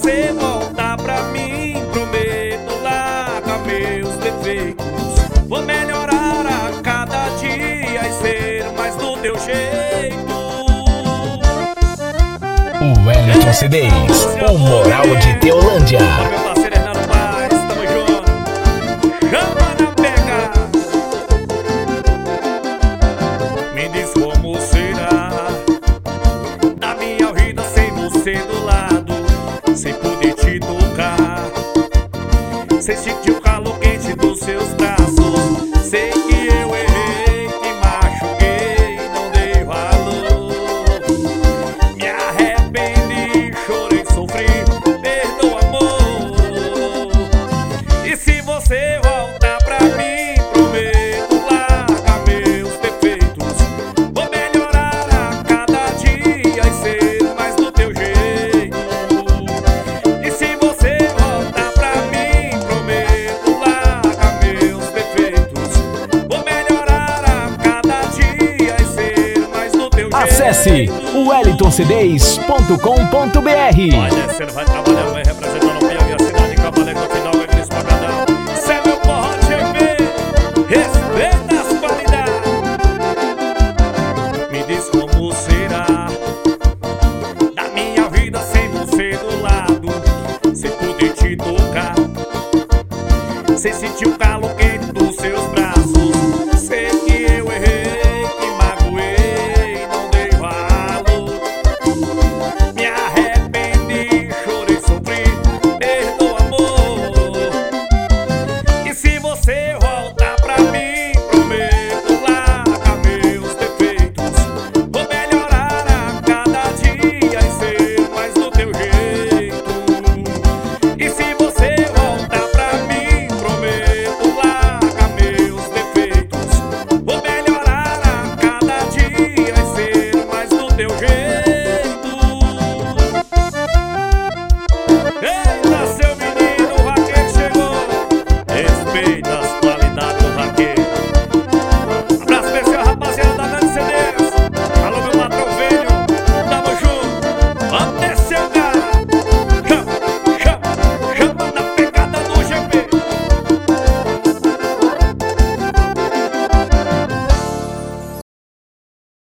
você voltar pra mim, prometo largar meus defeitos. Vou melhorar a cada dia e ser mais do teu jeito. O Wellington CDs, o Moral de Teolândia. Meu parceiro Hernando Paz, tamo junto. Chama na pega. Me diz como será na minha vida sem você do lado, sem poder te tocar, sem sentir o calor quente dos seus braços. Sei que eu errei, te machuquei, não dei valor. Me arrependi, chorei, sofri, perdoa, amor. E se você voltar pra mim, prometo largar meus defeitos. Vou melhorar a cada dia e ser mais do teu jeito. E se você voltar pra mim, prometo largar meus defeitos. Vou melhorar a cada dia e ser mais do teu jeito. Acesse o wellingtoncds.com.br. Vai descendo, vai trabalhando, vai representando o Piauí, a cidade de Cabo Alegre, final, vai Cris Pagadão. Cê é meu Forró TV, respeita as qualidades. Me diz como será da minha vida sem você do lado, sem poder te tocar, sem sentir o calor